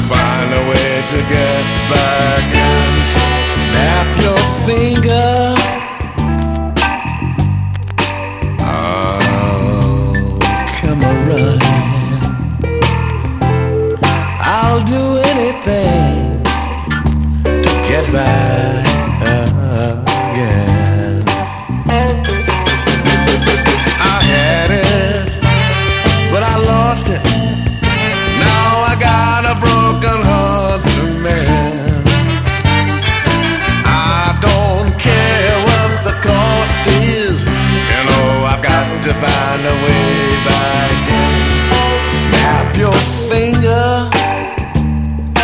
find a way to get back and snap your finger. Oh, come on, running. I'll do anything to get back.